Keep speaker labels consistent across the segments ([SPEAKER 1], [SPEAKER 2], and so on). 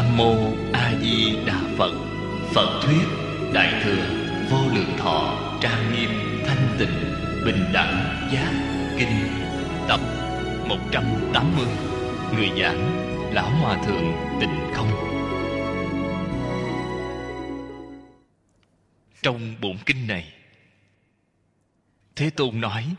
[SPEAKER 1] Nam Mô A Di Đà Phật. Phật thuyết Đại Thừa Vô Lượng Thọ Trang Nghiêm Thanh Tịnh Bình Đẳng Giác Kinh, tập 180. Người giảng Lão Hòa Thượng Tịnh Không. Trong bổn kinh này, Thế Tôn nói: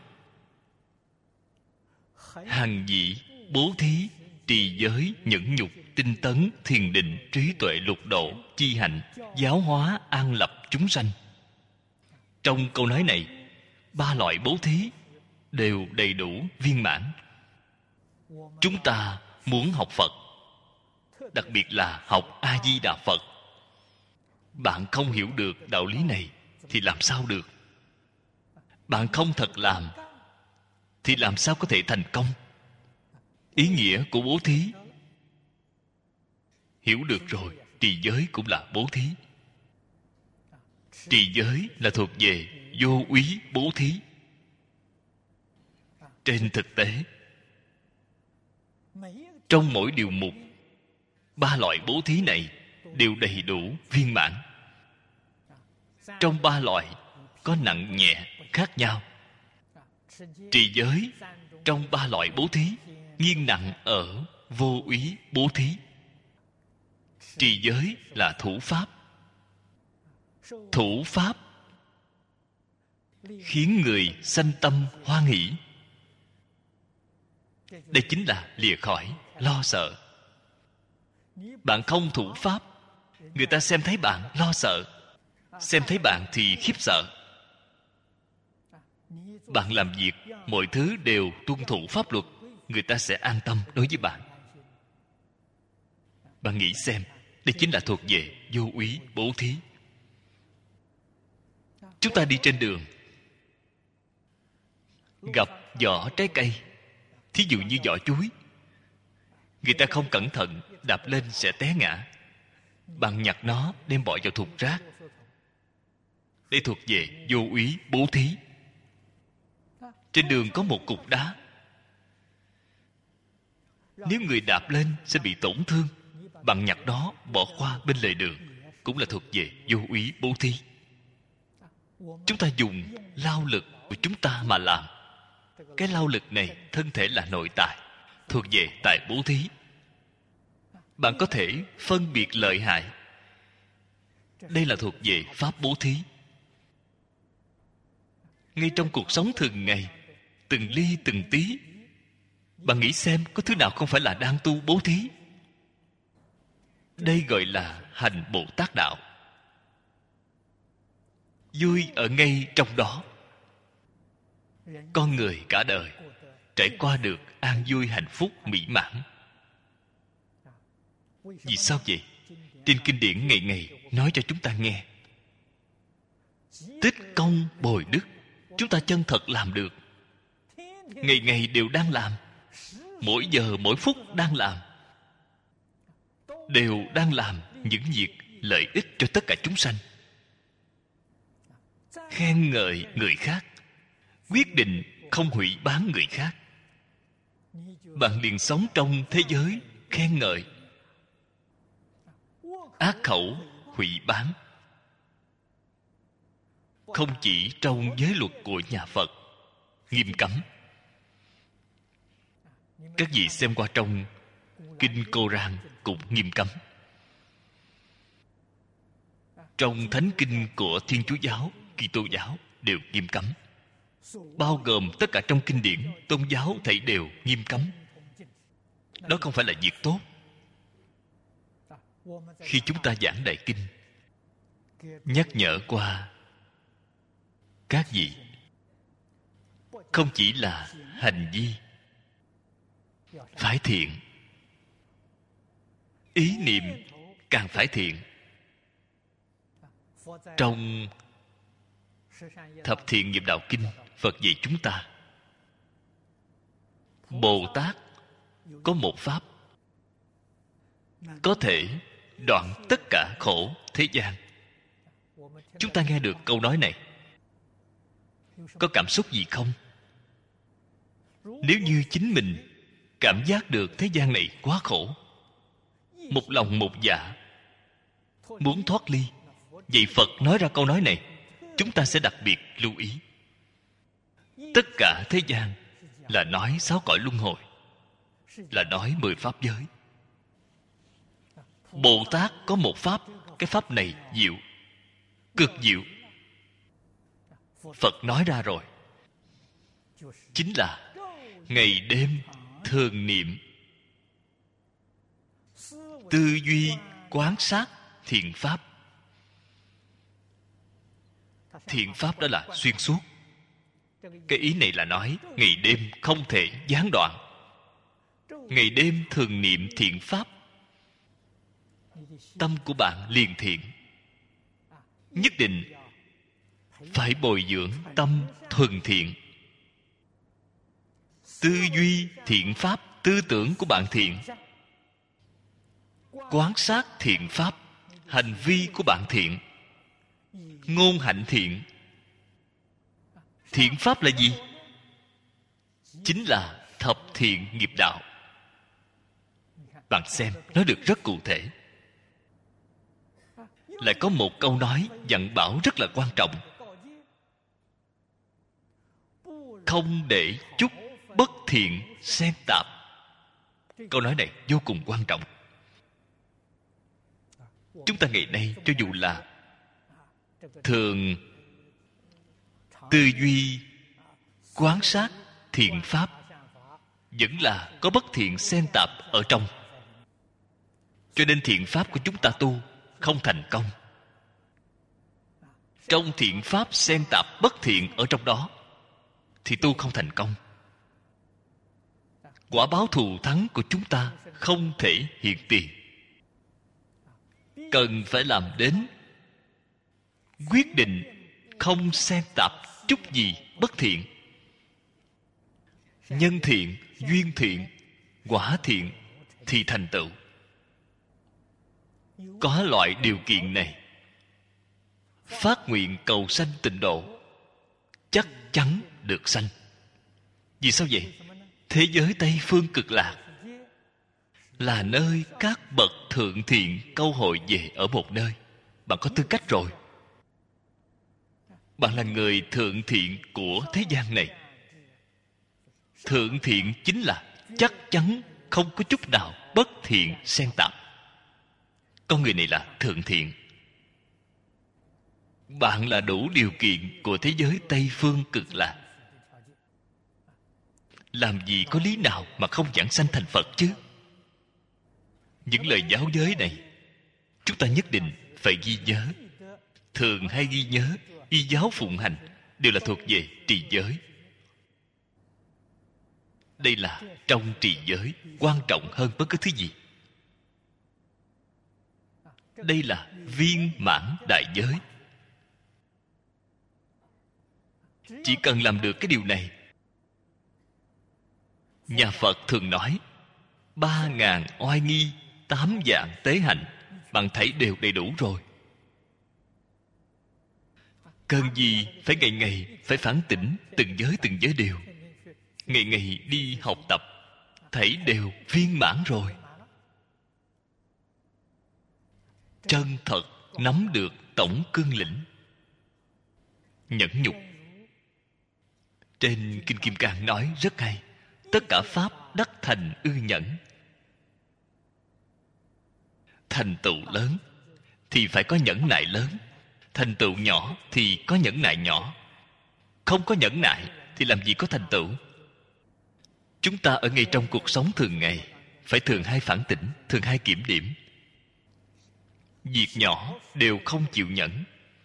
[SPEAKER 1] hằng vị bố thí, trì giới, nhẫn nhục, tinh tấn, thiền định, trí tuệ, lục độ, chi hạnh, giáo hóa, an lập chúng sanh. Trong câu nói này, ba loại bố thí đều đầy đủ viên mãn. Chúng ta muốn học Phật, đặc biệt là học A Di Đà Phật, bạn không hiểu được đạo lý này thì làm sao được? Bạn không thật làm thì làm sao có thể thành công? Ý nghĩa của bố thí hiểu được rồi. Trì giới cũng là bố thí. Trì giới là thuộc về vô úy bố thí. Trên thực tế, trong mỗi điều mục, ba loại bố thí này đều đầy đủ viên mãn. Trong ba loại có nặng nhẹ khác nhau. Trì giới trong ba loại bố thí nghiêng nặng ở vô úy bố thí. Trì giới là thủ pháp. Thủ pháp khiến người sanh tâm hoan hỷ. Đây chính là lìa khỏi lo sợ. Bạn không thủ pháp, người ta xem thấy bạn lo sợ, xem thấy bạn thì khiếp sợ. Bạn làm việc, mọi thứ đều tuân thủ pháp luật, người ta sẽ an tâm đối với bạn. Bạn nghĩ xem, đây chính là thuộc về vô úy bố thí. Chúng ta đi trên đường, gặp vỏ trái cây, thí dụ như vỏ chuối, người ta không cẩn thận đạp lên sẽ té ngã. Bạn nhặt nó đem bỏ vào thùng rác. Đây thuộc về vô úy bố thí. Trên đường có một cục đá, nếu người đạp lên sẽ bị tổn thương, bạn nhặt đó bỏ qua bên lề đường, cũng là thuộc về vô úy bố thí. Chúng ta dùng lao lực của chúng ta mà làm. Cái lao lực này thân thể là nội tại, thuộc về tài bố thí. Bạn có thể phân biệt lợi hại. Đây là thuộc về pháp bố thí. Ngay trong cuộc sống thường ngày, từng ly từng tí, bạn nghĩ xem có thứ nào không phải là đang tu bố thí? Đây gọi là hành Bồ Tát đạo. Vui ở ngay trong đó. Con người cả đời trải qua được an vui hạnh phúc mỹ mãn. Vì sao vậy? Trên kinh điển ngày ngày nói cho chúng ta nghe, tích công bồi đức. Chúng ta chân thật làm được, ngày ngày đều đang làm, mỗi giờ mỗi phút đang làm, đều đang làm những việc lợi ích cho tất cả chúng sanh. Khen ngợi người khác, quyết định không hủy bán người khác. Bạn liền sống trong thế giới khen ngợi. Ác khẩu hủy bán. Không chỉ trong giới luật của nhà Phật nghiêm cấm. Các vị xem qua trong Kinh Cô-rang cũng nghiêm cấm. Trong Thánh Kinh của Thiên Chúa Giáo, Kitô giáo đều nghiêm cấm. Bao gồm tất cả trong kinh điển tôn giáo thảy đều nghiêm cấm. Đó không phải là việc tốt. Khi chúng ta giảng Đại Kinh, nhắc nhở qua các vị, không chỉ là hành vi phải thiện, ý niệm càng phải thiện. Trong Thập Thiện Nghiệp Đạo Kinh, Phật dạy chúng ta, Bồ Tát có một pháp có thể đoạn tất cả khổ thế gian. Chúng ta nghe được câu nói này, có cảm xúc gì không? Nếu như chính mình cảm giác được thế gian này quá khổ, một lòng một dạ muốn thoát ly. Vậy Phật nói ra câu nói này, chúng ta sẽ đặc biệt lưu ý. Tất cả thế gian là nói 6 cõi luân hồi, là nói 10 pháp giới. Bồ Tát có một pháp, cái pháp này diệu, cực diệu. Phật nói ra rồi, chính là ngày đêm thường niệm, tư duy quán sát thiện pháp. Thiện pháp đó là xuyên suốt. Cái ý này là nói ngày đêm không thể gián đoạn. Ngày đêm thường niệm thiện pháp, tâm của bạn liền thiện. Nhất định phải bồi dưỡng tâm thuần thiện. Tư duy thiện pháp, tư tưởng của bạn thiện. Quán sát thiện pháp, hành vi của bạn thiện. Ngôn hạnh thiện. Thiện pháp là gì? Chính là thập thiện nghiệp đạo. Bạn xem, nói được rất cụ thể. Lại có một câu nói dặn bảo rất là quan trọng: không để chút bất thiện xen tạp. Câu nói này vô cùng quan trọng. Chúng ta ngày nay cho dù là thường tư duy quán sát thiện pháp, vẫn là có bất thiện xen tạp ở trong. Cho nên thiện pháp của chúng ta tu không thành công. Trong thiện pháp xen tạp bất thiện ở trong đó thì tu không thành công. Quả báo thù thắng của chúng ta không thể hiện tiền. Cần phải làm đến quyết định không xen tạp chút gì bất thiện. Nhân thiện, duyên thiện, quả thiện thì thành tựu. Có loại điều kiện này, phát nguyện cầu sanh tịnh độ chắc chắn được sanh. Vì sao vậy? Thế giới Tây Phương Cực Lạc là nơi các bậc thượng thiện câu hội về ở một nơi. Bạn có tư cách rồi. Bạn là người thượng thiện của thế gian này. Thượng thiện chính là chắc chắn không có chút nào bất thiện xen tạp. Con người này là thượng thiện. Bạn là đủ điều kiện của thế giới Tây Phương Cực Lạc. Làm gì có lý nào mà không giảng sanh thành Phật chứ? Những lời giáo giới này chúng ta nhất định phải ghi nhớ. Thường hay ghi nhớ, y giáo phụng hành đều là thuộc về trì giới. Đây là trong trì giới quan trọng hơn bất cứ thứ gì. Đây là viên mãn đại giới. Chỉ cần làm được cái điều này, nhà Phật thường nói 3.000 oai nghi, 8 vạn tế hạnh, bạn thấy đều đầy đủ rồi. Cần gì phải ngày ngày phải phản tỉnh từng giới đều. Ngày ngày đi học tập, thấy đều viên mãn rồi. Chân thật nắm được tổng cương lĩnh. Nhẫn nhục. Trên Kinh Kim Cang nói rất hay: tất cả pháp đắc thành ư nhẫn. Thành tựu lớn thì phải có nhẫn nại lớn. Thành tựu nhỏ thì có nhẫn nại nhỏ. Không có nhẫn nại thì làm gì có thành tựu. Chúng ta ở ngay trong cuộc sống thường ngày phải thường hay phản tỉnh, thường hay kiểm điểm. Việc nhỏ đều không chịu nhẫn,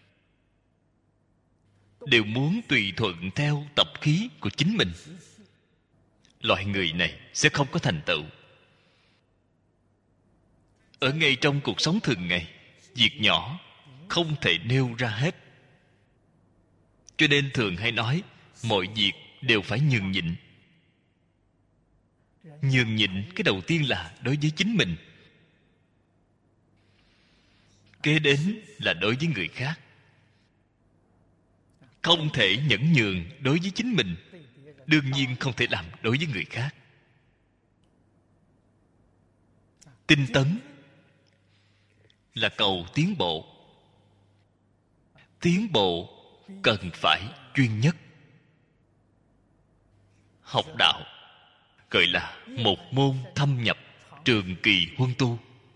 [SPEAKER 1] đều muốn tùy thuận theo tập khí của chính mình. Loại người này sẽ không có thành tựu. Ở ngay trong cuộc sống thường ngày, việc nhỏ không thể nêu ra hết. Cho nên thường hay nói mọi việc đều phải nhường nhịn. Nhường nhịn cái đầu tiên là đối với chính mình, kế đến là đối với người khác. Không thể nhẫn nhường đối với chính mình, đương nhiên không thể làm đối với người khác. Tinh tấn là cầu tiến bộ. Tiến bộ cần phải chuyên nhất. Học đạo gọi là một môn thâm nhập, trường kỳ huân tu.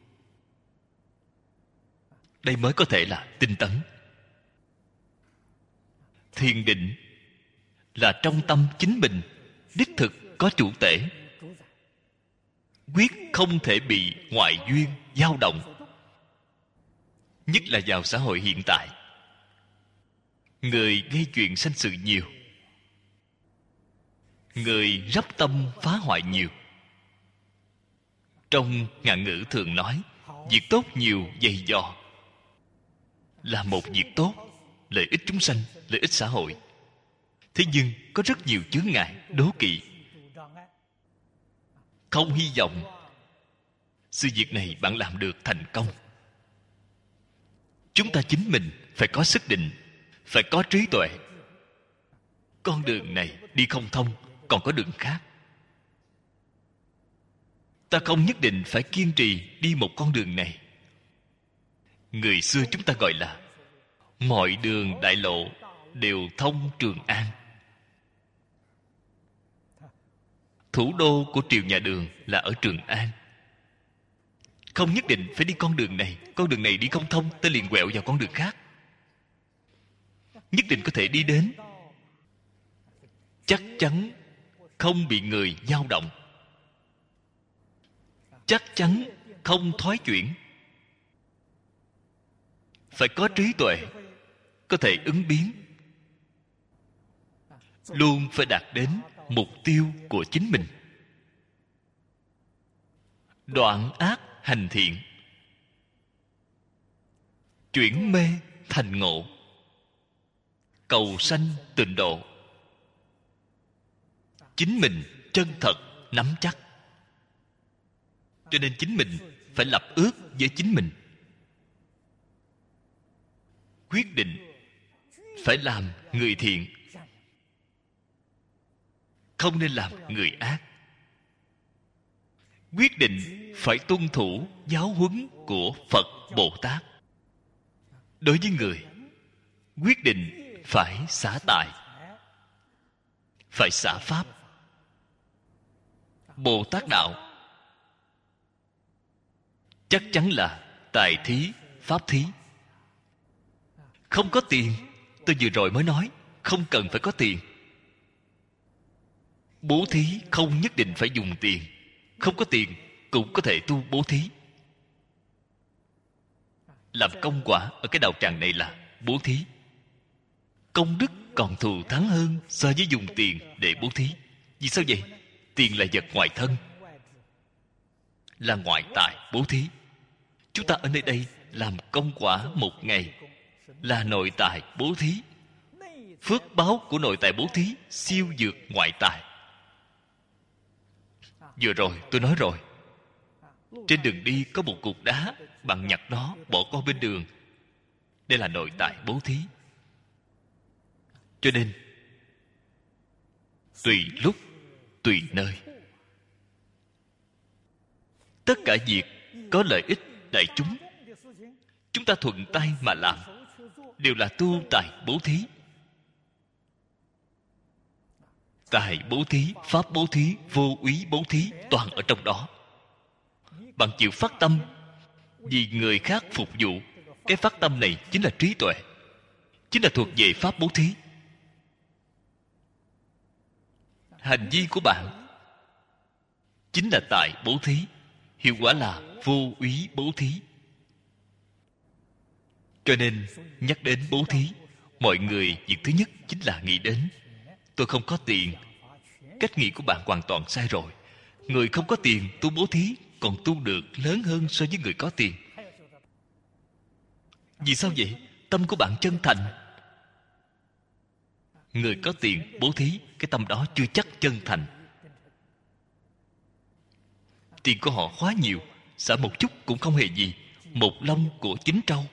[SPEAKER 1] Đây mới có thể là tinh tấn. Thiền định là trong tâm chính mình đích thực có chủ tể, quyết không thể bị ngoại duyên dao động. Nhất là vào xã hội hiện tại, người gây chuyện sanh sự nhiều, người rắp tâm phá hoại nhiều. Trong ngạn ngữ thường nói, việc tốt nhiều dày dò là một việc tốt, lợi ích chúng sanh, lợi ích xã hội. Thế nhưng có rất nhiều chướng ngại, đố kỵ, không hy vọng sự việc này bạn làm được thành công. Chúng ta chính mình phải có sức định, phải có trí tuệ. Con đường này đi không thông, còn có đường khác. Ta không nhất định phải kiên trì đi một con đường này. Người xưa chúng ta gọi là mọi đường đại lộ đều thông Trường An. Thủ đô của triều nhà Đường là ở Trường An. Không nhất định phải đi con đường này. Con đường này đi không thông, ta liền quẹo vào con đường khác. Nhất định có thể đi đến. Chắc chắn không bị người dao động. Chắc chắn không thoái chuyển. Phải có trí tuệ, có thể ứng biến. Luôn phải đạt đến mục tiêu của chính mình. Đoạn ác hành thiện, chuyển mê thành ngộ, cầu sanh tịnh độ. Chính mình chân thật nắm chắc. Cho nên chính mình phải lập ước với chính mình, quyết định phải làm người thiện, không nên làm người ác. Quyết định phải tuân thủ giáo huấn của Phật Bồ Tát. Đối với người, quyết định phải xả tài, phải xả pháp. Bồ Tát đạo chắc chắn là tài thí, pháp thí. Không có tiền, tôi vừa rồi mới nói, không cần phải có tiền. Bố thí không nhất định phải dùng tiền. Không có tiền cũng có thể tu bố thí. Làm công quả ở cái đạo tràng này là bố thí. Công đức còn thù thắng hơn so với dùng tiền để bố thí. Vì sao vậy? Tiền là vật ngoài thân, là ngoại tài bố thí. Chúng ta ở nơi đây làm công quả một ngày là nội tài bố thí. Phước báo của nội tài bố thí siêu vượt ngoại tài. Vừa rồi tôi nói rồi, trên đường đi có một cục đá, bạn nhặt nó bỏ qua bên đường. Đây là nội tài bố thí. Cho nên tùy lúc tùy nơi, tất cả việc có lợi ích đại chúng, chúng ta thuận tay mà làm, đều là tu tài bố thí. Tài bố thí, pháp bố thí, vô úy bố thí, toàn ở trong đó. Bạn chịu phát tâm vì người khác phục vụ, cái phát tâm này chính là trí tuệ, chính là thuộc về pháp bố thí. Hành vi của bạn chính là tài bố thí, hiệu quả là vô úy bố thí. Cho nên nhắc đến bố thí, mọi người việc thứ nhất chính là nghĩ đến tôi không có tiền. Cách nghĩ của bạn hoàn toàn sai rồi. Người không có tiền tu bố thí còn tu được lớn hơn so với người có tiền. Vì sao vậy? Tâm của bạn chân thành. Người có tiền bố thí, cái tâm đó chưa chắc chân thành. Tiền của họ quá nhiều, xả một chút cũng không hề gì. Một lông của 9 trâu.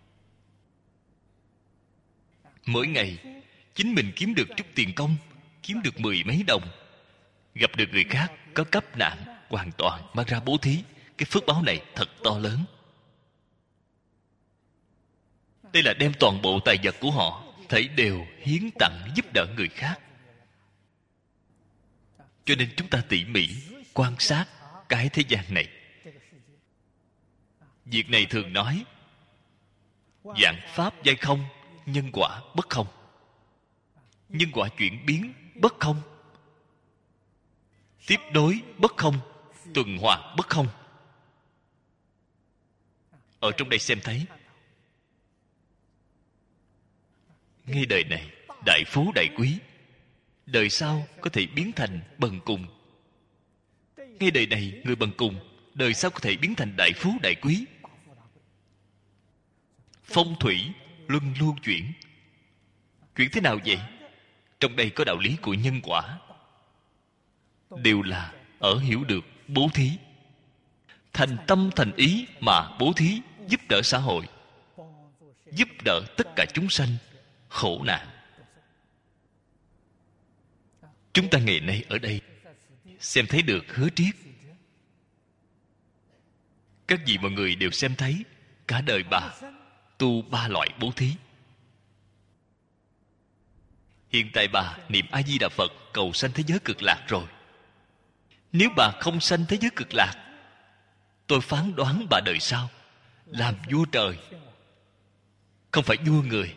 [SPEAKER 1] Mỗi ngày chính mình kiếm được chút tiền công, kiếm được 10 mấy đồng, gặp được người khác có cấp nạn, hoàn toàn mang ra bố thí. Cái phước báo này thật to lớn. Đây là đem toàn bộ tài vật của họ thảy đều hiến tặng giúp đỡ người khác. Cho nên chúng ta tỉ mỉ quan sát cái thế gian này. Việc này thường nói vạn pháp giai không, nhân quả bất không. Nhân quả chuyển biến bất không, tiếp nối bất không, tuần hoàn bất không. Ở trong đây xem thấy, ngay đời này đại phú đại quý, đời sau có thể biến thành bần cùng. Ngay đời này người bần cùng, đời sau có thể biến thành đại phú đại quý. Phong thủy luân lưu chuyển. Chuyển thế nào vậy? Trong đây có đạo lý của nhân quả, đều là ở hiểu được bố thí, thành tâm thành ý mà bố thí, giúp đỡ xã hội, giúp đỡ tất cả chúng sanh khổ nạn. Chúng ta ngày nay ở đây xem thấy được Hứa Triết. Các vị mọi người đều xem thấy cả đời bà tu 3 loại bố thí. Hiện tại bà niệm A Di Đà Phật cầu sanh thế giới cực lạc rồi. Nếu bà không sanh thế giới cực lạc, tôi phán đoán bà đời sau làm vua trời, không phải vua người.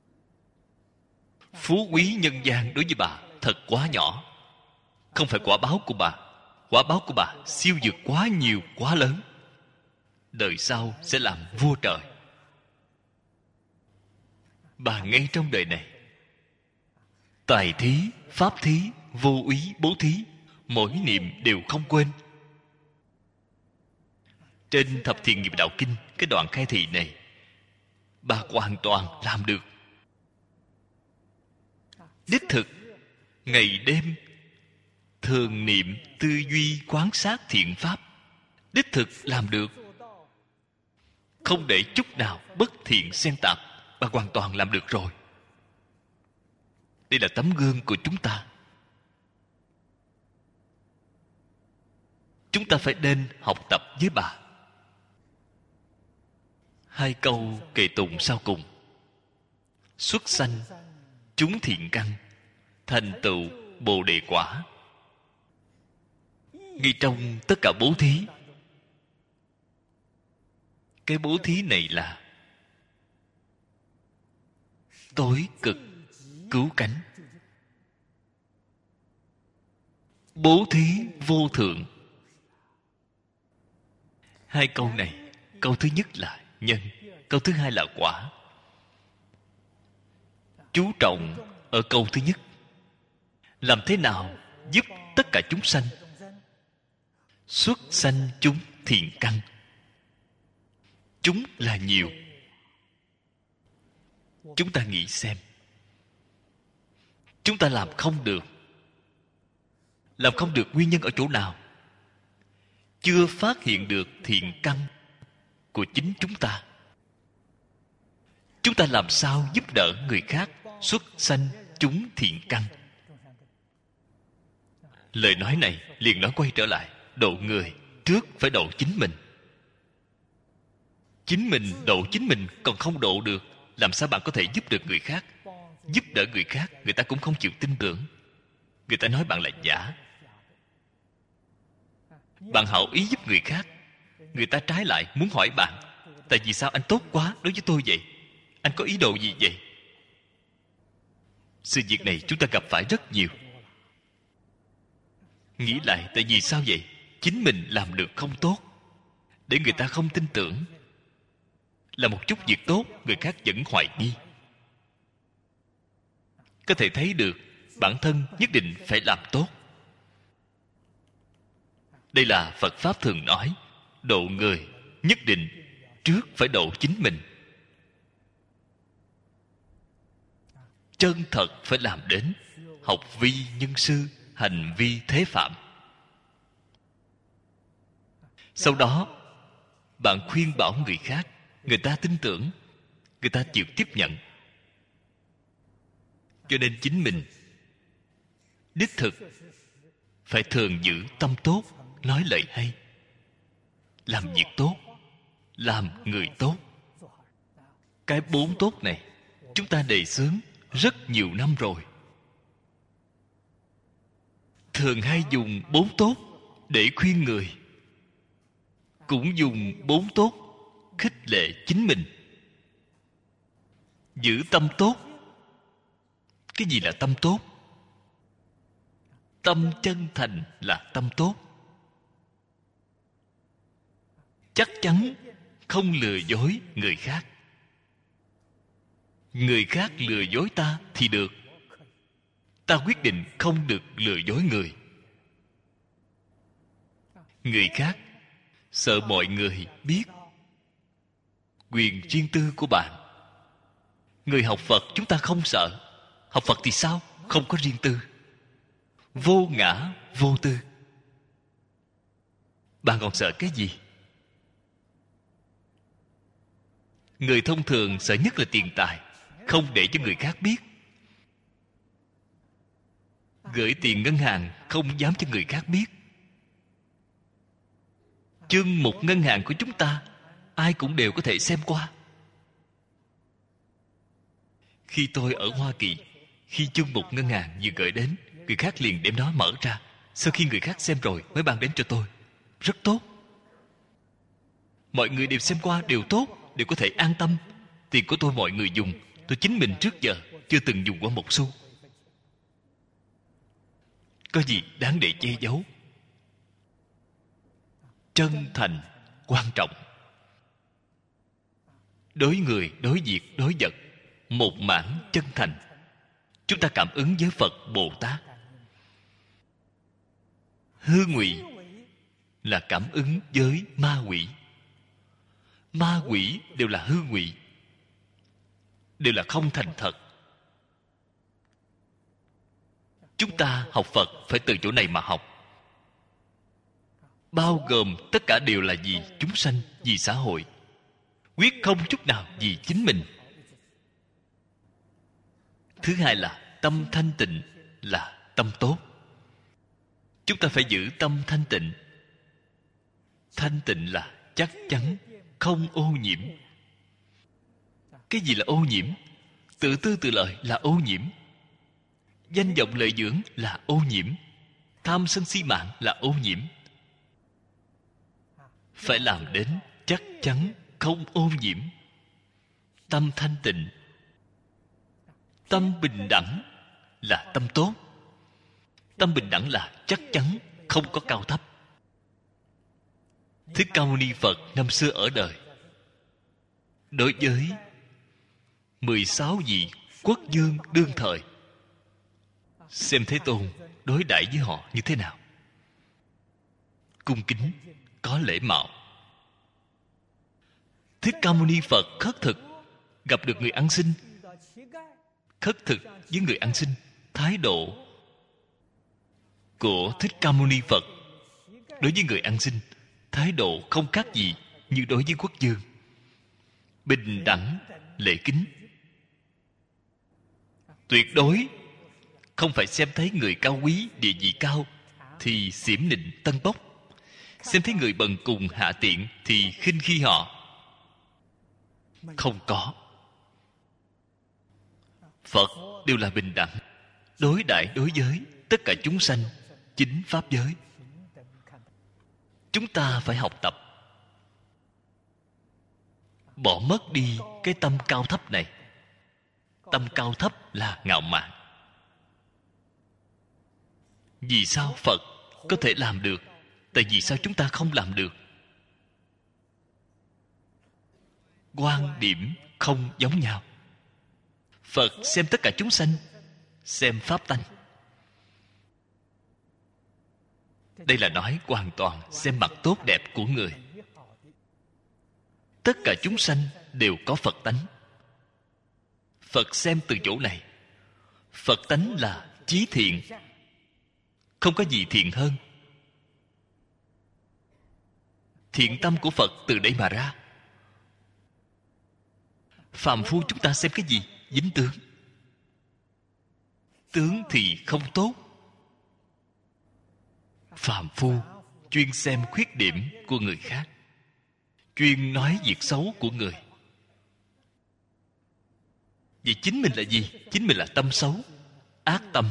[SPEAKER 1] Phú quý nhân gian đối với bà thật quá nhỏ. Không phải quả báo của bà. Quả báo của bà siêu vượt quá nhiều, quá lớn. Đời sau sẽ làm vua trời. Bà ngay trong đời này, tài thí, pháp thí, vô úy, bố thí, mỗi niệm đều không quên. Trên Thập Thiện Nghiệp Đạo Kinh, cái đoạn khai thị này, bà hoàn toàn làm được. Đích thực, ngày đêm thường niệm, tư duy, quán sát thiện pháp, đích thực làm được. Không để chút nào bất thiện xen tạp, bà hoàn toàn làm được rồi. Đây là tấm gương của chúng ta. Chúng ta phải nên học tập với bà. 2 câu kệ tụng sau cùng: xuất sanh chúng thiện căn, thành tựu bồ đề quả. Ngay trong tất cả bố thí, cái bố thí này là tối cực cứu cánh. Bố thí vô thượng. 2 câu này, câu thứ nhất là nhân, câu thứ hai là quả. Chú trọng ở câu thứ nhất, làm thế nào giúp tất cả chúng sanh xuất sanh chúng thiện căn. Chúng là nhiều. Chúng ta nghĩ xem, chúng ta làm không được. Làm không được nguyên nhân ở chỗ nào? Chưa phát hiện được thiện căn của chính chúng ta. Chúng ta làm sao giúp đỡ người khác xuất sanh chúng thiện căn? Lời nói này liền nói quay trở lại, độ người trước phải độ chính mình. Chính mình độ chính mình còn không độ được, làm sao bạn có thể giúp được người khác? Giúp đỡ người khác, người ta cũng không chịu tin tưởng. Người ta nói bạn là giả. Bạn hảo ý giúp người khác, người ta trái lại muốn hỏi bạn: tại vì sao anh tốt quá đối với tôi vậy? Anh có ý đồ gì vậy? Sự việc này chúng ta gặp phải rất nhiều. Nghĩ lại, tại vì sao vậy? Chính mình làm được không tốt, để người ta không tin tưởng. Là một chút việc tốt, người khác vẫn hoài nghi. Có thể thấy được bản thân nhất định phải làm tốt. Đây là Phật Pháp thường nói, độ người nhất định trước phải độ chính mình. Chân thật phải làm đến. Học vi nhân sư, hành vi thế phạm. Sau đó bạn khuyên bảo người khác, người ta tin tưởng, người ta chịu tiếp nhận. Cho nên chính mình đích thực phải thường giữ tâm tốt, nói lời hay, làm việc tốt, làm người tốt. Cái 4 tốt này chúng ta đề xướng rất nhiều năm rồi. Thường hay dùng 4 tốt để khuyên người, cũng dùng 4 tốt khích lệ chính mình. Giữ tâm tốt. Cái gì là tâm tốt? Tâm chân thành là tâm tốt. Chắc chắn không lừa dối người khác. Người khác lừa dối ta thì được, ta quyết định không được lừa dối người. Người khác sợ mọi người biết quyền riêng tư của bạn. Người học Phật chúng ta không sợ. Học Phật thì sao? Không có riêng tư. Vô ngã vô tư. Bạn còn sợ cái gì? Người thông thường sợ nhất là tiền tài, không để cho người khác biết. Gửi tiền ngân hàng không dám cho người khác biết. Chương mục ngân hàng của chúng ta ai cũng đều có thể xem qua. Khi tôi ở Hoa Kỳ, khi chương mục ngân hàng vừa gửi đến, người khác liền đem nó mở ra. Sau khi người khác xem rồi mới ban đến cho tôi. Rất tốt. Mọi người đều xem qua, đều tốt, đều có thể an tâm. Tiền của tôi mọi người dùng, tôi chính mình trước giờ chưa từng dùng qua một xu. Có gì đáng để che giấu? Chân thành quan trọng. Đối người, đối việc, đối vật, một mảng chân thành. Chúng ta cảm ứng với Phật Bồ Tát. Hư ngụy là cảm ứng với ma quỷ. Ma quỷ đều là hư ngụy, đều là không thành thật. Chúng ta học Phật phải từ chỗ này mà học. Bao gồm tất cả đều là vì chúng sanh, vì xã hội, quyết không chút nào vì chính mình. Thứ hai là tâm thanh tịnh, là tâm tốt. Chúng ta phải giữ tâm thanh tịnh. Thanh tịnh là chắc chắn không ô nhiễm. Cái gì là ô nhiễm? Tự tư tự lợi là ô nhiễm. Danh vọng lợi dưỡng là ô nhiễm. Tham sân si mạng là ô nhiễm. Phải làm đến chắc chắn không ô nhiễm. Tâm thanh tịnh. Tâm bình đẳng là tâm tốt. Tâm bình đẳng là chắc chắn không có cao thấp. Thích Ca Mâu Ni Phật năm xưa ở đời, đối với 16 vị quốc vương đương thời, xem Thế Tôn đối đãi với họ như thế nào. Cung kính, có lễ mạo. Thích Ca Mâu Ni Phật khất thực, gặp được người ăn xin, khất thực với người ăn xin. Thái độ của Thích Ca Mâu Ni Phật đối với người ăn xin, thái độ không khác gì như đối với quốc vương. Bình đẳng, lễ kính. Tuyệt đối không phải xem thấy người cao quý, địa vị cao thì xiểm nịnh tân bốc, xem thấy người bần cùng hạ tiện thì khinh khi họ. Không có. Phật đều là bình đẳng, đối đãi đối với tất cả chúng sanh, chính pháp giới. Chúng ta phải học tập, bỏ mất đi cái tâm cao thấp này. Tâm cao thấp là ngạo mạn. Vì sao Phật có thể làm được? Tại vì sao chúng ta không làm được? Quan điểm không giống nhau. Phật xem tất cả chúng sanh, xem pháp tánh. Đây là nói hoàn toàn xem mặt tốt đẹp của người. Tất cả chúng sanh đều có Phật tánh. Phật xem từ chỗ này. Phật tánh là chí thiện, không có gì thiện hơn. Thiện tâm của Phật từ đây mà ra. Phàm phu chúng ta xem cái gì? Dính tướng. Tướng thì không tốt. Phàm phu chuyên xem khuyết điểm của người khác, chuyên nói việc xấu của người. Vậy chính mình là gì? Chính mình là tâm xấu, ác tâm.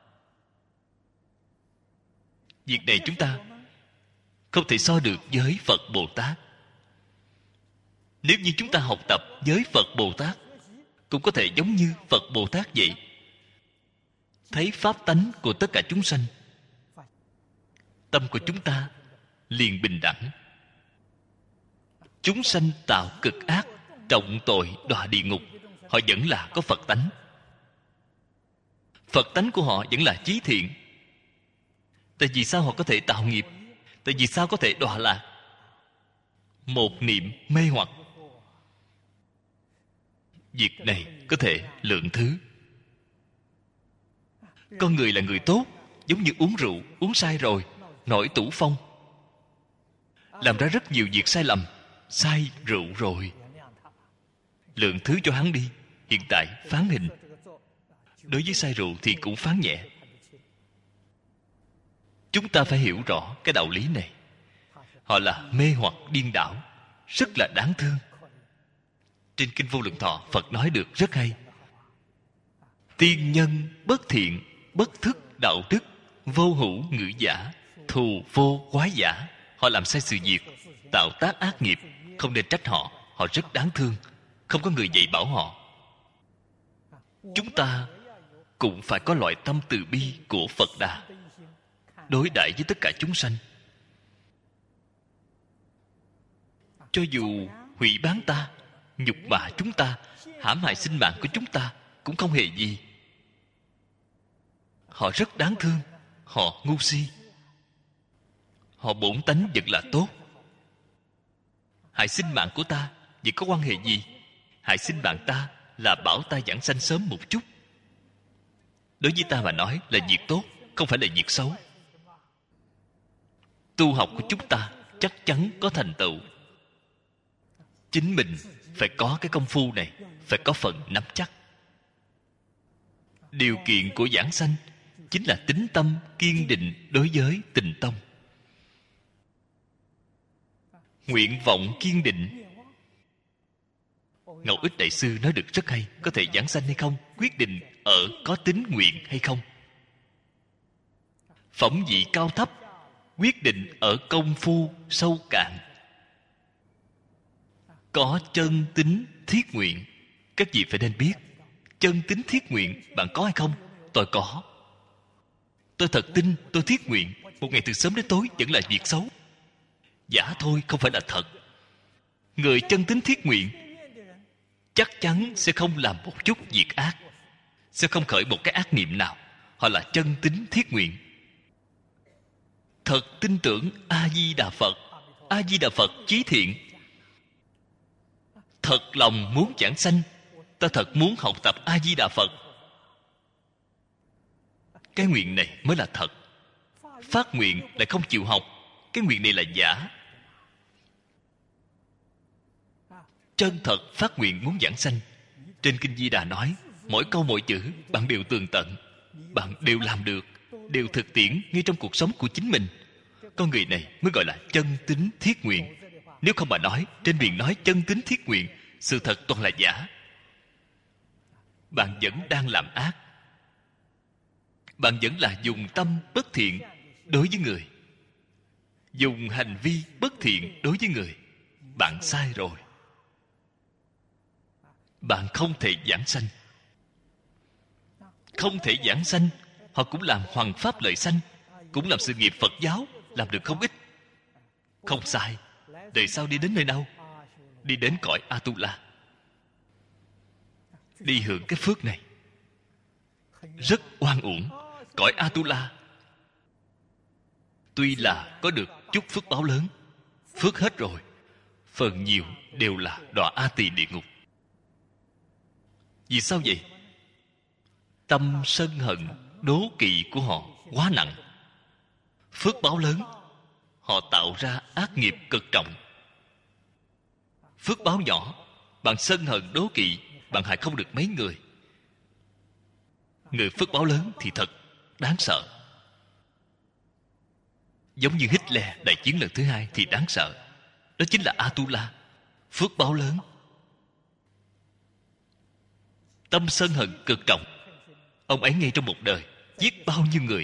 [SPEAKER 1] Việc này chúng ta không thể so được với Phật Bồ Tát. Nếu như chúng ta học tập với Phật Bồ Tát, cũng có thể giống như Phật Bồ Tát vậy, thấy pháp tánh của tất cả chúng sanh, tâm của chúng ta liền bình đẳng. Chúng sanh tạo cực ác, trọng tội, đọa địa ngục, họ vẫn là có Phật tánh. Phật tánh của họ vẫn là chí thiện. Tại vì sao họ có thể tạo nghiệp? Tại vì sao có thể đọa lạc? Một niệm mê hoặc. Việc này có thể lượng thứ. Con người là người tốt, giống như uống rượu, uống sai rồi, nổi tủ phong, làm ra rất nhiều việc sai lầm. Sai rượu rồi, lượng thứ cho hắn đi. Hiện tại phán hình. Đối với sai rượu thì cũng phán nhẹ. Chúng ta phải hiểu rõ cái đạo lý này. Họ là mê hoặc điên đảo, rất là đáng thương. Trên Kinh Vô Lượng Thọ, Phật nói được rất hay. Tiên nhân bất thiện, bất thức đạo đức, vô hữu ngữ giả, thù vô quái giả. Họ làm sai sự việc, tạo tác ác nghiệp, không nên trách họ. Họ rất đáng thương, không có người dạy bảo họ. Chúng ta cũng phải có loại tâm từ bi của Phật Đà, đối đãi với tất cả chúng sanh. Cho dù hủy bán ta, nhục mạ chúng ta, hãm hại sinh mạng của chúng ta, cũng không hề gì. Họ rất đáng thương. Họ ngu si. Họ bổn tánh vẫn là tốt. Hại sinh mạng của ta vậy có quan hệ gì? Hại sinh mạng ta là bảo ta giảng sanh sớm một chút. Đối với ta mà nói là việc tốt, không phải là việc xấu. Tu học của chúng ta chắc chắn có thành tựu. Chính mình phải có cái công phu này, phải có phần nắm chắc. Điều kiện của giảng sanh chính là tín tâm kiên định đối với Tịnh Tông. Nguyện vọng kiên định. Ngẫu Ích Đại Sư nói được rất hay. Có thể giảng sanh hay không, quyết định ở có tín nguyện hay không. Phẩm vị cao thấp, quyết định ở công phu sâu cạn. Có chân tín thiết nguyện. Các vị phải nên biết, chân tín thiết nguyện bạn có hay không? Tôi có. Tôi thật tin, tôi thiết nguyện. Một ngày từ sớm đến tối vẫn là việc xấu. Giả thôi, không phải là thật. Người chân tín thiết nguyện chắc chắn sẽ không làm một chút việc ác, sẽ không khởi một cái ác niệm nào. Họ là chân tín thiết nguyện. Thật tin tưởng A-di-đà Phật. A-di-đà Phật chí thiện. Thật lòng muốn giảng sanh. Ta thật muốn học tập A-di-đà Phật. Cái nguyện này mới là thật. Phát nguyện lại không chịu học, cái nguyện này là giả. Chân thật phát nguyện muốn giảng sanh. Trên Kinh Di Đà nói, mỗi câu mỗi chữ bạn đều tường tận, bạn đều làm được, đều thực tiễn ngay trong cuộc sống của chính mình. Con người này mới gọi là chân tín thiết nguyện. Nếu không mà nói, trên miệng nói chân tín thiết nguyện, sự thật toàn là giả. Bạn vẫn đang làm ác. Bạn vẫn là dùng tâm bất thiện đối với người, dùng hành vi bất thiện đối với người. Bạn sai rồi. Bạn không thể giảng sanh. Không thể giảng sanh, họ cũng làm hoằng pháp lợi sanh, cũng làm sự nghiệp Phật giáo, làm được không ít. Không sai. Đời sau đi đến nơi đâu? Đi đến cõi Atula. Đi hưởng cái phước này rất oan uổng. Cõi Atula tuy là có được chút phước báo lớn, phước hết rồi, phần nhiều đều là đọa A Tỳ địa ngục. Vì sao vậy? Tâm sân hận đố kỵ của họ quá nặng. Phước báo lớn, họ tạo ra ác nghiệp cực trọng. Phước báo nhỏ, bạn sân hận đố kỵ, bạn hại không được mấy người. Người phước báo lớn thì thật đáng sợ. Giống như Hitler đại chiến lần thứ hai thì đáng sợ. Đó chính là Atula, phước báo lớn. tâm sân hận cực trọng. Ông ấy ngay trong một đời giết bao nhiêu người,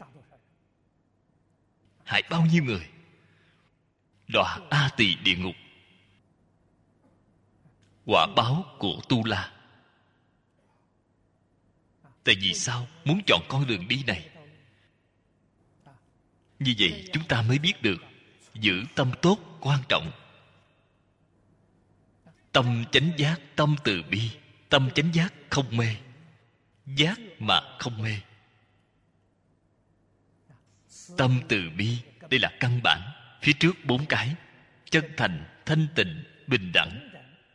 [SPEAKER 1] hại bao nhiêu người, đọa A Tỳ địa ngục. Quả báo của Tu La. Tại vì sao muốn chọn con đường đi này? Như vậy chúng ta mới biết được giữ tâm tốt quan trọng. Tâm chánh giác, tâm từ bi. Tâm chánh giác không mê, giác mà không mê. Tâm từ bi, đây là căn bản. Phía trước 4 cái: chân thành, thanh tịnh, bình đẳng.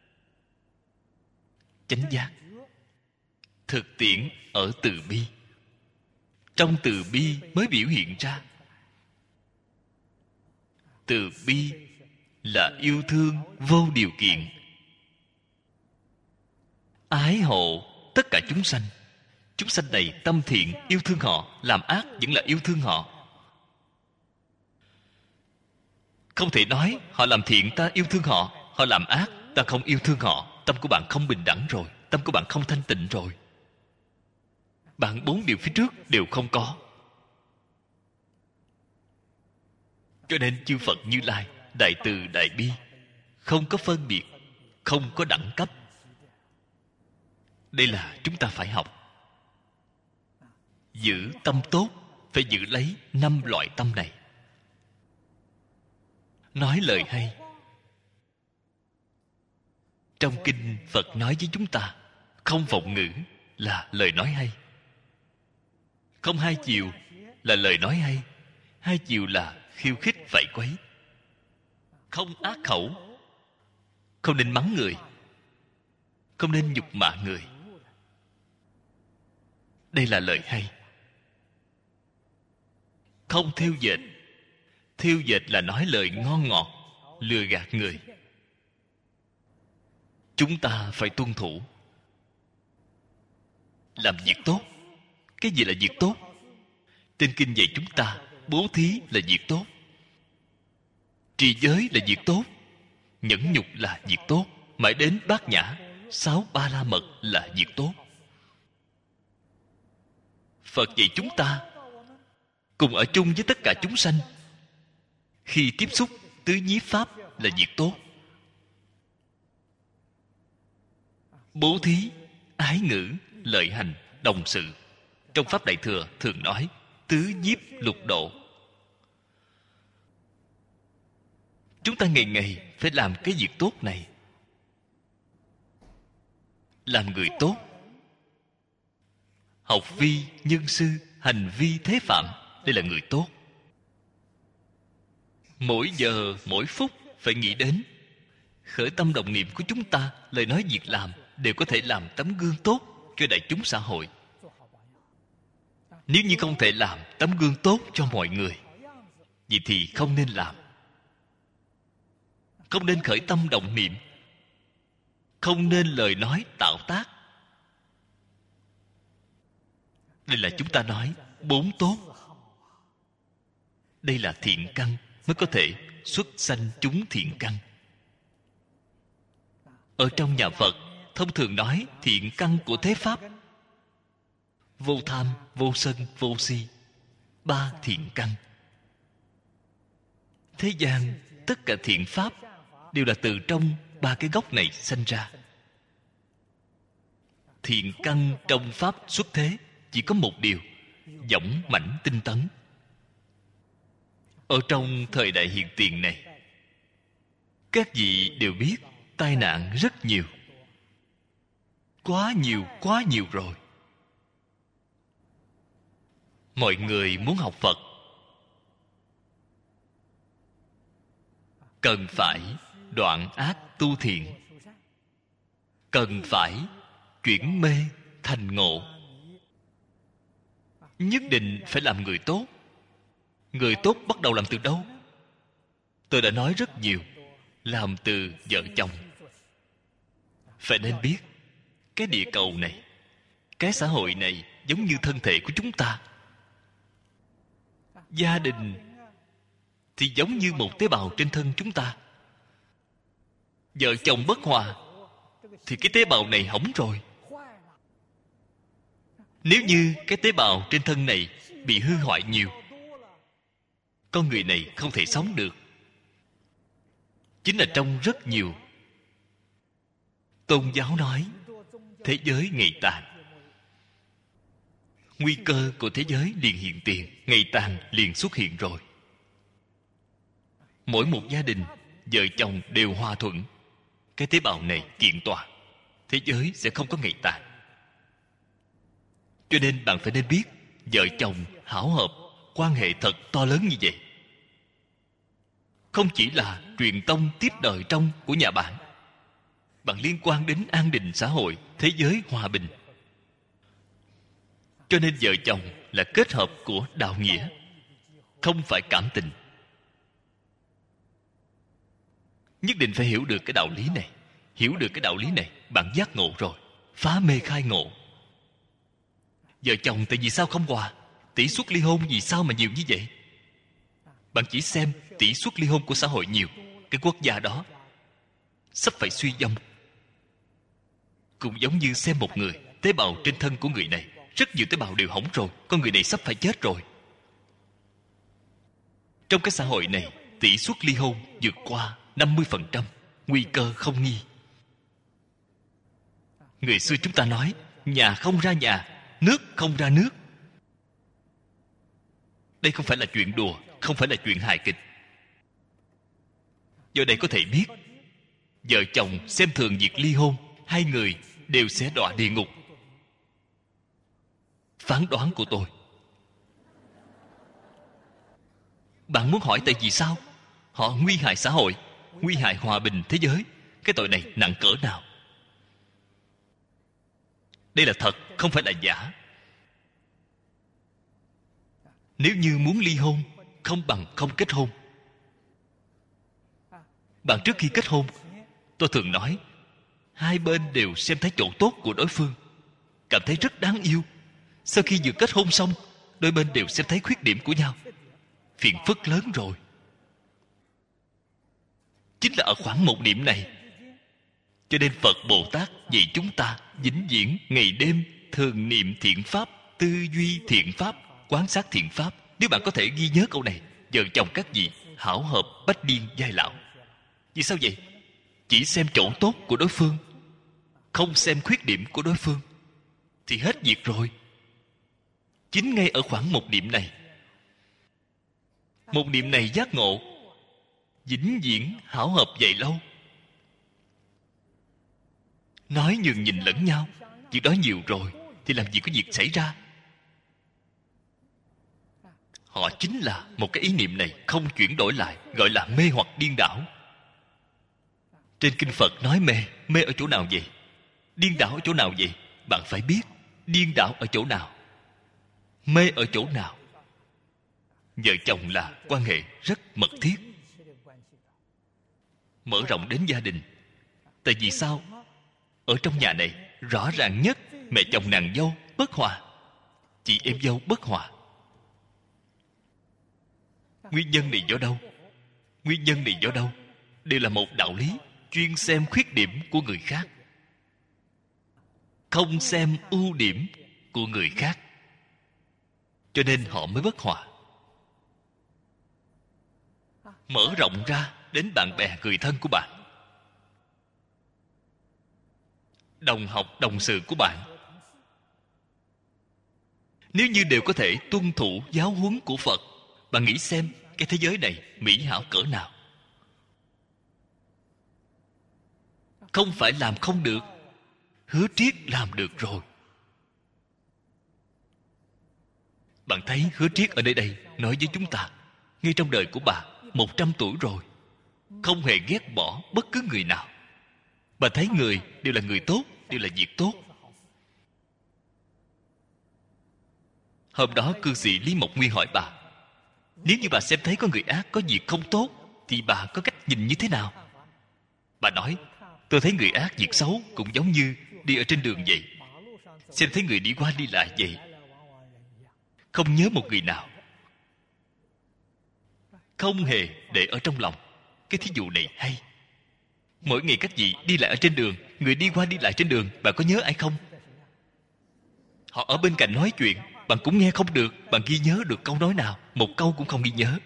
[SPEAKER 1] Chánh giác thực tiễn ở từ bi. Trong từ bi mới biểu hiện ra. Từ bi là yêu thương vô điều kiện, ái hộ tất cả chúng sanh. Chúng sanh này tâm thiện, yêu thương họ. Làm ác vẫn là yêu thương họ. Không thể nói họ làm thiện ta yêu thương họ, họ làm ác ta không yêu thương họ. Tâm của bạn không bình đẳng rồi, tâm của bạn không thanh tịnh rồi. Bạn 4 điều phía trước đều không có. Cho nên chư Phật Như Lai đại từ đại bi, không có phân biệt, không có đẳng cấp. Đây là chúng ta phải học. Giữ tâm tốt, phải giữ lấy 5 loại tâm này. Nói lời hay. Trong kinh Phật nói với chúng ta, không vọng ngữ là lời nói hay, không hai chiều là lời nói hay. Hai chiều là khiêu khích vạy quấy. Không ác khẩu, không nên mắng người, không nên nhục mạ người. Đây là lời hay. Không thêu dệt. Thêu dệt là nói lời ngon ngọt, lừa gạt người. Chúng ta phải tuân thủ. Làm việc tốt. Cái gì là việc tốt? Trên kinh dạy chúng ta, bố thí là việc tốt, trì giới là việc tốt, nhẫn nhục là việc tốt, mãi đến bát nhã, 6 ba la mật là việc tốt. Phật dạy chúng ta cùng ở chung với tất cả chúng sanh. Khi tiếp xúc tứ nhiếp pháp là việc tốt. Bố thí, ái ngữ, lợi hành, đồng sự. Trong Pháp Đại Thừa thường nói tứ nhiếp lục độ. Chúng ta ngày ngày phải làm cái việc tốt này. Làm người tốt. Học vi nhân sư, hành vi thế phạm. Đây là người tốt. Mỗi giờ, mỗi phút phải nghĩ đến. Khởi tâm động niệm của chúng ta, lời nói việc làm đều có thể làm tấm gương tốt cho đại chúng xã hội. Nếu như không thể làm tấm gương tốt cho mọi người, vậy thì không nên làm. Không nên khởi tâm động niệm, không nên lời nói tạo tác. Đây là chúng ta nói 4 tốt. Đây là thiện căn mới có thể xuất sanh chúng thiện căn. Ở trong nhà Phật thông thường nói thiện căn của thế Pháp: vô tham, vô sân, vô si. 3 thiện căn. Thế gian tất cả thiện pháp đều là từ trong 3 cái gốc này sanh ra. Thiện căn trong pháp xuất thế chỉ có một điều: dũng mãnh tinh tấn. Ở trong thời đại hiện tiền này, các vị đều biết tai nạn rất nhiều. Quá nhiều rồi. Mọi người muốn học Phật, cần phải đoạn ác tu thiện, cần phải chuyển mê thành ngộ. Nhất định phải làm người tốt. Người tốt bắt đầu làm từ đâu? Tôi đã nói rất nhiều. Làm từ vợ chồng. Phải nên biết, cái địa cầu này, cái xã hội này giống như thân thể của chúng ta. Gia đình thì giống như một tế bào trên thân chúng ta. Vợ chồng bất hòa thì cái tế bào này hỏng rồi. Nếu như cái tế bào trên thân này bị hư hoại nhiều, con người này không thể sống được. Chính là trong rất nhiều tôn giáo nói thế giới ngày tàn, nguy cơ của thế giới liền hiện tiền, ngày tàn liền xuất hiện rồi. Mỗi một gia đình vợ chồng đều hòa thuận, cái tế bào này kiện toàn, thế giới sẽ không có ngày tàn. Cho nên bạn phải nên biết, vợ chồng hảo hợp, quan hệ thật to lớn như vậy. Không chỉ là truyền tông tiếp đời trong của nhà bạn, bạn liên quan đến an định xã hội, thế giới hòa bình. Cho nên vợ chồng là kết hợp của đạo nghĩa, không phải cảm tình. Nhất định phải hiểu được cái đạo lý này. Hiểu được cái đạo lý này, bạn giác ngộ rồi, phá mê khai ngộ. Vợ chồng tại vì sao không hòa? Tỷ suất ly hôn vì sao mà nhiều như vậy? Bạn chỉ xem tỷ suất ly hôn của xã hội nhiều, cái quốc gia đó sắp phải suy vong. Cũng giống như xem một người, tế bào trên thân của người này rất nhiều tế bào đều hỏng rồi, con người này sắp phải chết rồi. Trong cái xã hội này, tỷ suất ly hôn vượt qua 50%, nguy cơ không nghi. Người xưa chúng ta nói, nhà không ra nhà, nước không ra nước. Đây không phải là chuyện đùa, không phải là chuyện hài kịch. Do đây có thể biết, vợ chồng xem thường việc ly hôn, hai người đều sẽ đọa địa ngục. Phán đoán của tôi. Bạn muốn hỏi tại vì sao? Họ nguy hại xã hội, nguy hại hòa bình thế giới. Cái tội này nặng cỡ nào? Đây là thật, không phải là giả. Nếu như muốn ly hôn, không bằng không kết hôn. Bạn trước khi kết hôn, tôi thường nói, hai bên đều xem thấy chỗ tốt của đối phương, cảm thấy rất đáng yêu. Sau khi vừa kết hôn xong, đôi bên đều xem thấy khuyết điểm của nhau, phiền phức lớn rồi. Chính là ở khoảng một điểm này. Cho nên Phật Bồ Tát dạy chúng ta vĩnh viễn ngày đêm thường niệm thiện pháp, tư duy thiện pháp, quán sát thiện pháp. Nếu bạn có thể ghi nhớ câu này, vợ chồng các vị hảo hợp bách niên giai lão. Vì sao vậy? Chỉ xem chỗ tốt của đối phương, không xem khuyết điểm của đối phương, thì hết việc rồi. Chính ngay ở khoảng một điểm này, một điểm này giác ngộ, vĩnh viễn hảo hợp vậy lâu. Nói nhường nhìn lẫn nhau, việc đó nhiều rồi thì làm gì có việc xảy ra. Họ chính là một cái ý niệm này không chuyển đổi lại, gọi là mê hoặc điên đảo. Trên kinh Phật nói mê, mê ở chỗ nào vậy? Điên đảo ở chỗ nào vậy? Bạn phải biết điên đảo ở chỗ nào, mê ở chỗ nào. Vợ chồng là quan hệ rất mật thiết, mở rộng đến gia đình. Tại vì sao? Ở trong nhà này rõ ràng nhất, mẹ chồng nàng dâu bất hòa, chị em dâu bất hòa. Nguyên nhân này do đâu? Nguyên nhân này do đâu? Đây là một đạo lý, chuyên xem khuyết điểm của người khác, không xem ưu điểm của người khác. Cho nên họ mới bất hòa. Mở rộng ra đến bạn bè người thân của bạn, đồng học đồng sự của bạn. Nếu như đều có thể tuân thủ giáo huấn của Phật, bạn nghĩ xem cái thế giới này mỹ hảo cỡ nào. Không phải làm không được, Hứa Triết làm được rồi. Bạn thấy Hứa Triết ở nơi đây nói với chúng ta, ngay trong đời của bà 100 tuổi rồi, không hề ghét bỏ bất cứ người nào. Bà thấy người đều là người tốt, đều là việc tốt. Hôm đó cư sĩ Lý Mộc Nguyên hỏi bà, nếu như bà xem thấy có người ác, có việc không tốt, thì bà có cách nhìn như thế nào? Bà nói, tôi thấy người ác việc xấu cũng giống như đi ở trên đường vậy, xem thấy người đi qua đi lại vậy, không nhớ một người nào, không hề để ở trong lòng. Cái thí dụ này hay. Mỗi ngày các vị đi lại ở trên đường, người đi qua đi lại trên đường, bạn có nhớ ai không? Họ ở bên cạnh nói chuyện, bạn cũng nghe không được. Bạn ghi nhớ được câu nói nào? Một câu cũng không ghi nhớ.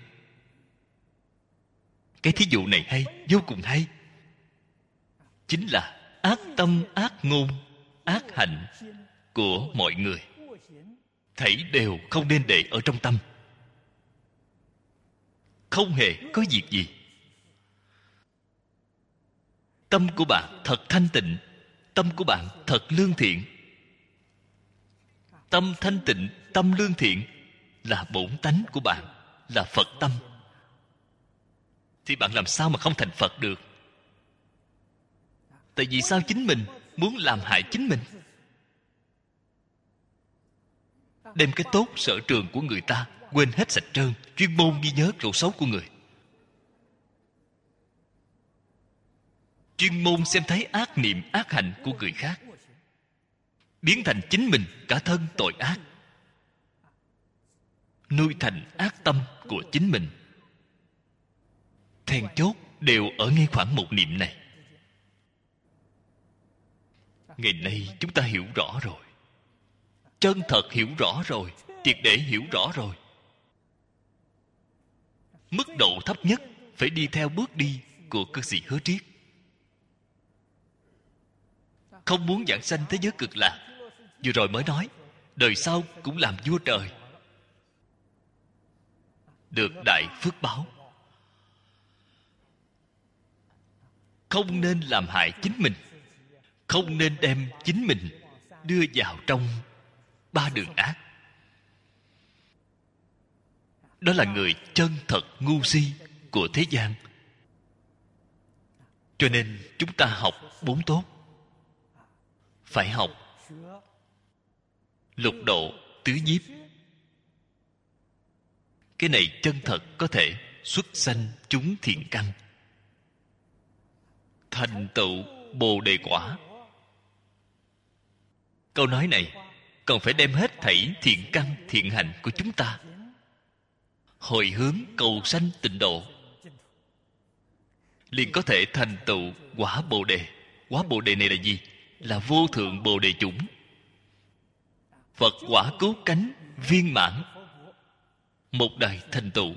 [SPEAKER 1] Cái thí dụ này hay, vô cùng hay. Chính là ác tâm, ác ngôn, ác hạnh của mọi người, thảy đều không nên để ở trong tâm. Không hề có việc gì. Tâm của bạn thật thanh tịnh, tâm của bạn thật lương thiện. Tâm thanh tịnh, tâm lương thiện là bổn tánh của bạn, là Phật tâm. Thì bạn làm sao mà không thành Phật được? Tại vì sao chính mình muốn làm hại chính mình? Đem cái tốt sở trường của người ta quên hết sạch trơn, chuyên môn ghi nhớ chỗ xấu của người, chuyên môn xem thấy ác niệm ác hành của người khác, biến thành chính mình cả thân tội ác, nuôi thành ác tâm của chính mình. Then chốt đều ở ngay khoảng một niệm này. Ngày nay chúng ta hiểu rõ rồi, chân thật hiểu rõ rồi, triệt để hiểu rõ rồi. Mức độ thấp nhất phải đi theo bước đi của cư sĩ Hứa Triết. Không muốn giảng sanh thế giới cực lạc, vừa rồi mới nói đời sau cũng làm vua trời, được đại phước báo. Không nên làm hại chính mình, không nên đem chính mình đưa vào trong ba đường ác. Đó là người chân thật ngu si của thế gian. Cho nên chúng ta học bốn tốt. Phải học lục độ tứ nhiếp. Cái này chân thật có thể xuất sanh chúng thiện căn, thành tựu Bồ Đề quả. Câu nói này còn phải đem hết thảy thiện căn thiện hành của chúng ta hồi hướng cầu sanh tịnh độ, liền có thể thành tựu quả Bồ Đề. Quả Bồ Đề này là gì? Là vô thượng Bồ Đề chủng. Phật quả cứu cánh viên mãn, một đời thành tựu.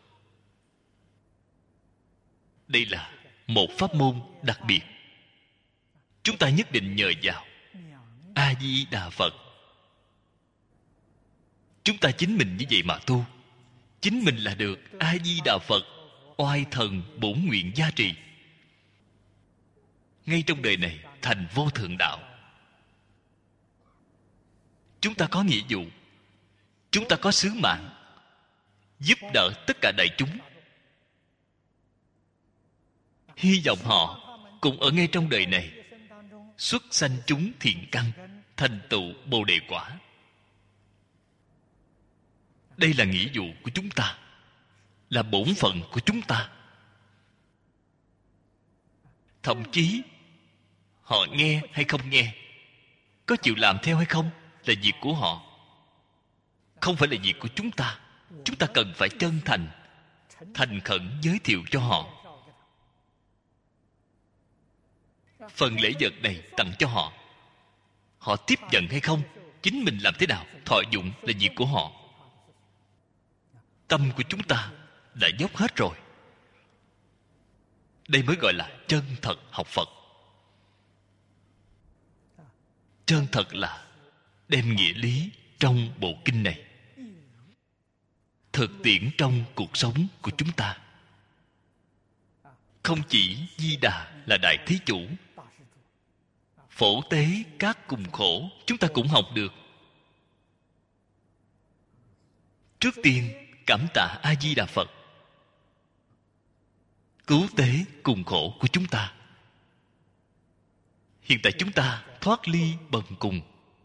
[SPEAKER 1] Đây là một pháp môn đặc biệt, chúng ta nhất định nhờ vào A Di Đà Phật. Chúng ta chính mình như vậy mà tu, chính mình là được A Di Đà Phật oai thần bổn nguyện gia trì, ngay trong đời này thành vô thượng đạo. Chúng ta có nghĩa vụ, chúng ta có sứ mạng giúp đỡ tất cả đại chúng. Hy vọng họ cùng ở ngay trong đời này xuất sanh chúng thiện căn, thành tựu Bồ Đề quả. Đây là nghĩa vụ của chúng ta, là bổn phận của chúng ta. Thậm chí họ nghe hay không nghe, có chịu làm theo hay không là việc của họ, không phải là việc của chúng ta. Chúng ta cần phải chân thành, thành khẩn giới thiệu cho họ. Phần lễ vật này tặng cho họ, họ tiếp nhận hay không, chính mình làm thế nào thọ dụng là việc của họ. Tâm của chúng ta đã dốc hết rồi. Đây mới gọi là chân thật học Phật. Chân thật là đem nghĩa lý trong bộ kinh này thực tiễn trong cuộc sống của chúng ta. Không chỉ Di Đà là đại thí chủ, phổ tế các cùng khổ chúng ta cũng học được. Trước tiên cảm tạ A Di Đà Phật cứu tế cùng khổ của chúng ta. Hiện tại chúng ta thoát ly bần cùng,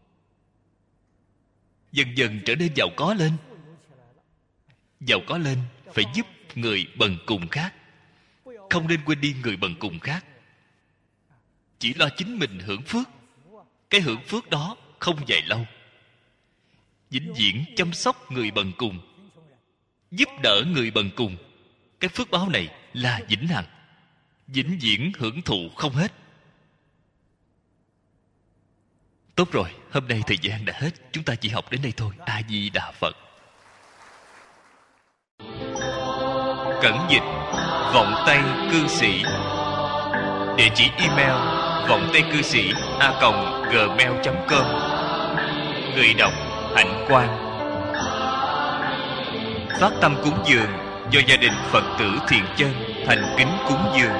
[SPEAKER 1] dần dần trở nên giàu có lên. Giàu có lên phải giúp người bần cùng khác, không nên quên đi người bần cùng khác. Chỉ lo chính mình hưởng phước, cái hưởng phước đó không dài lâu. Vĩnh viễn chăm sóc người bần cùng, giúp đỡ người bần cùng, cái phước báo này là vĩnh hằng, vĩnh viễn hưởng thụ không hết. Tốt rồi, hôm nay thời gian đã hết, chúng ta chỉ học đến đây thôi. A Di Đà Phật. Cẩn dịch vọng tây cư sĩ. Địa chỉ email vọng tây cư sĩ @gmail.com. Người đọc Hạnh Quang. Phát tâm cúng dường do gia đình Phật tử Thiện Chân thành kính cúng dường.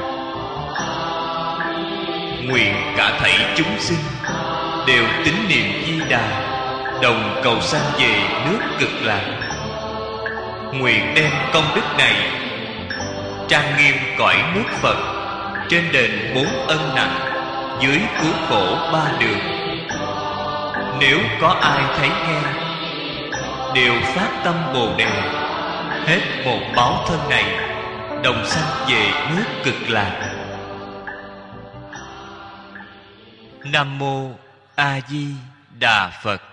[SPEAKER 1] Nguyện cả thảy chúng sinh đều tín niệm Di Đà, đồng cầu sanh về nước Cực Lạc. Nguyện đem công đức này trang nghiêm cõi nước Phật, trên đền 4 ân nặng, dưới cứu khổ 3 đường. Nếu có ai thấy nghe, đều phát tâm Bồ Đề, hết một báo thân này, đồng sanh về nước Cực Lạc. Nam mô A Di Đà Phật.